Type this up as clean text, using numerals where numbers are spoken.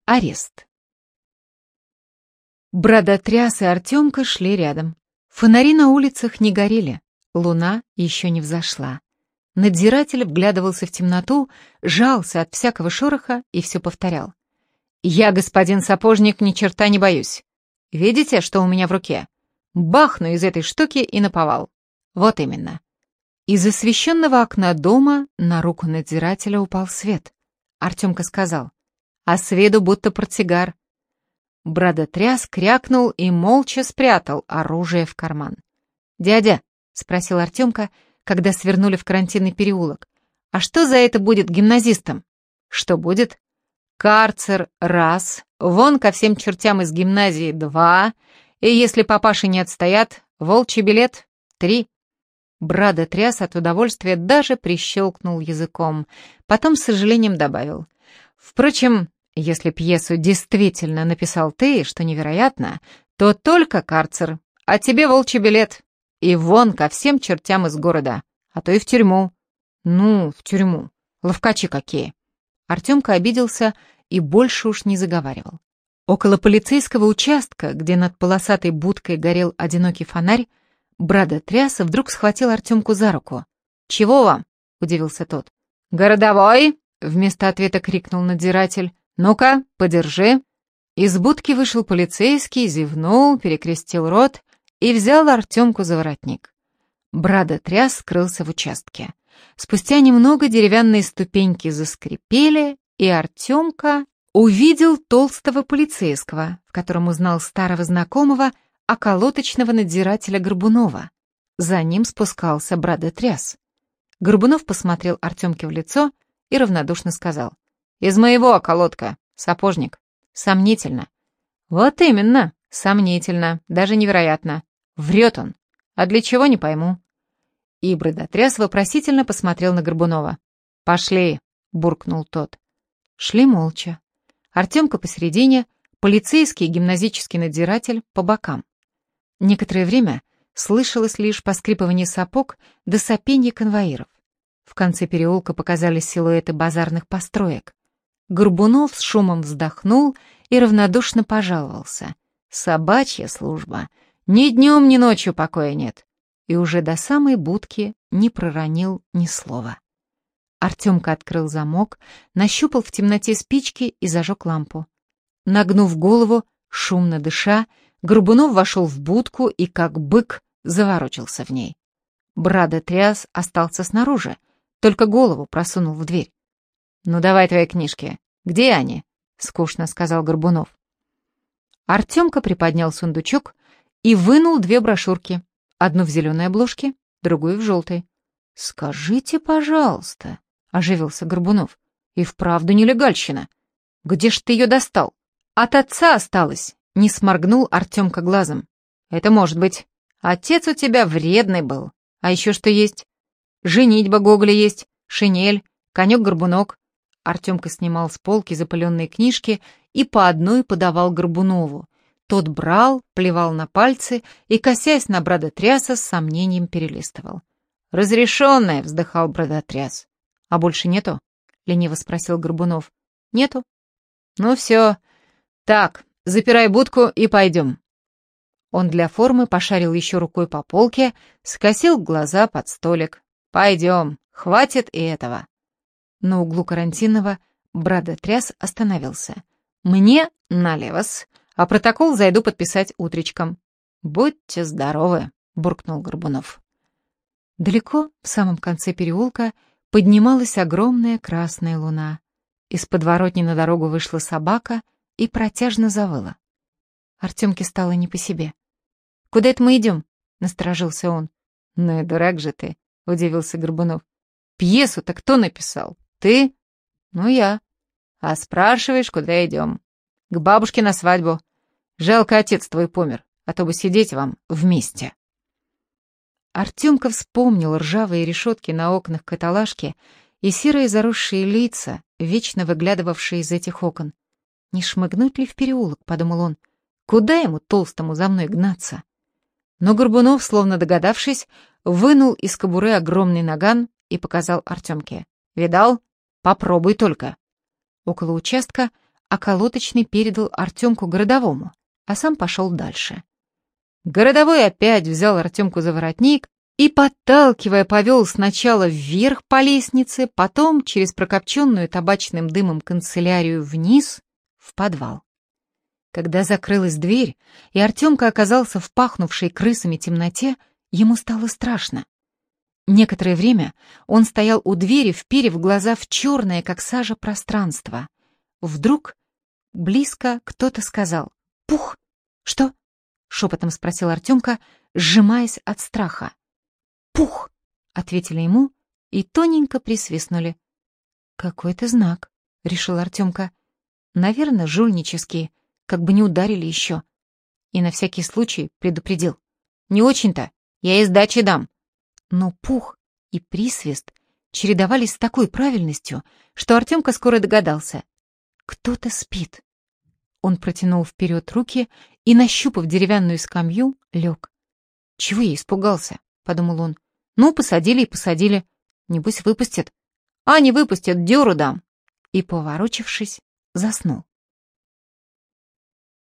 Арест. Бродотряс и Артемка шли рядом. Фонари на улицах не горели, луна еще не взошла. Надзиратель вглядывался в темноту, жался от всякого шороха и все повторял. «Я, господин сапожник, ни черта не боюсь. Видите, что у меня в руке? Бахну из этой штуки и наповал. Вот именно». Из освещенного окна дома на руку надзирателя упал свет. Артемка сказал: «А с виду будто портсигар». Бродотряс крякнул и молча спрятал оружие в карман. «Дядя», — спросил Артемка, когда свернули в карантинный переулок, «а что за это будет гимназистам?» «Что будет?» «Карцер — раз, вон ко всем чертям из гимназии — два, и если папаши не отстоят, волчий билет — три». Бродотряс от удовольствия даже прищелкнул языком, потом с сожалением добавил: «Впрочем, если пьесу действительно написал ты, что невероятно, то только карцер, а тебе волчий билет. И вон ко всем чертям из города, а то и в тюрьму». «Ну, в тюрьму. Ловкачи какие». Артемка обиделся и больше уж не заговаривал. Около полицейского участка, где над полосатой будкой горел одинокий фонарь, Бродотряс вдруг схватил Артемку за руку. «Чего вам?» — удивился тот. «Городовой!» — вместо ответа крикнул надзиратель. «Ну-ка, подержи». Из будки вышел полицейский, зевнул, перекрестил рот и взял Артемку за воротник. Бродотряс скрылся в участке. Спустя немного деревянные ступеньки заскрипели, и Артемка увидел толстого полицейского, в котором узнал старого знакомого, околоточного надзирателя Горбунова. За ним спускался Бродотряс. Горбунов посмотрел Артемке в лицо и равнодушно сказал: «Из моего околотка, сапожник. Сомнительно». «Вот именно, сомнительно, даже невероятно. Врет он. А для чего, не пойму». И Бродотряс вопросительно посмотрел на Горбунова. «Пошли», — буркнул тот. Шли молча. Артемка посередине, полицейский и гимназический надзиратель по бокам. Некоторое время слышалось лишь поскрипывание сапог да сопенье конвоиров. В конце переулка показались силуэты базарных построек. Горбунов с шумом вздохнул и равнодушно пожаловался: «Собачья служба. Ни днем, ни ночью покоя нет». И уже до самой будки не проронил ни слова. Артемка открыл замок, нащупал в темноте спички и зажег лампу. Нагнув голову, шумно дыша, Горбунов вошел в будку и, как бык, заворочился в ней. Бродотряс остался снаружи, только голову просунул в дверь. «Ну давай твои книжки. Где они?» — скучно сказал Горбунов. Артемка приподнял сундучок и вынул две брошюрки. Одну в зеленой обложке, другую в желтой. «Скажите, пожалуйста», — оживился Горбунов, — «и вправду нелегальщина. Где ж ты ее достал?» «От отца осталось», — не сморгнул Артемка глазом. «Это может быть. Отец у тебя вредный был. А еще что есть? Женитьба Гоголя есть, шинель, конек-горбунок». Артемка снимал с полки запыленные книжки и по одной подавал Горбунову. Тот брал, плевал на пальцы и, косясь на Бродотряса, с сомнением перелистывал. «Разрешенное», — вздыхал Бродотряс. «А больше нету?» — лениво спросил Горбунов. «Нету». «Ну все. Так, запирай будку и пойдем». Он для формы пошарил еще рукой по полке, скосил глаза под столик. «Пойдем, хватит и этого». На углу карантинного Бродотряс остановился. «Мне налево-с, а протокол зайду подписать утречком». «Будьте здоровы», — буркнул Горбунов. Далеко, в самом конце переулка, поднималась огромная красная луна. Из подворотни на дорогу вышла собака и протяжно завыла. Артемке стало не по себе. «Куда это мы идем?» — насторожился он. «Ну и дурак же ты», — удивился Горбунов. «Пьесу-то кто написал? Ты?» «Ну, я». «А спрашиваешь, куда идем?» «К бабушке на свадьбу. Жалко, отец твой помер, а то бы сидеть вам вместе». Артемка вспомнил ржавые решетки на окнах каталажки и серые заросшие лица, вечно выглядывавшие из этих окон. «Не шмыгнуть ли в переулок?» — подумал он. «Куда ему, толстому, за мной гнаться?» Но Горбунов, словно догадавшись, вынул из кобуры огромный наган и показал Артемке. «Видал? Попробуй только». Около участка а колоточный передал Артемку городовому, а сам пошел дальше. Городовой опять взял Артемку за воротник и, подталкивая, повел сначала вверх по лестнице, потом через прокопченную табачным дымом канцелярию вниз в подвал. Когда закрылась дверь, и Артемка оказался в пахнувшей крысами темноте, ему стало страшно. Некоторое время он стоял у двери, вперев глаза в черное, как сажа, пространство. Вдруг близко кто-то сказал: «Пух!» «Что?» — шепотом спросил Артемка, сжимаясь от страха. «Пух!» — ответили ему и тоненько присвистнули. «Какой-то знак», — решил Артемка. «Наверное, жульнические, как бы не ударили еще». И на всякий случай предупредил: «Не очень-то, я и сдачи дам». Но пух и присвист чередовались с такой правильностью, что Артемка скоро догадался: кто-то спит. Он протянул вперед руки и, нащупав деревянную скамью, лег. «Чего я испугался?» — подумал он. «Ну, посадили и посадили. Небось, выпустят. А не выпустят, дёру дам». И, поворочившись, заснул.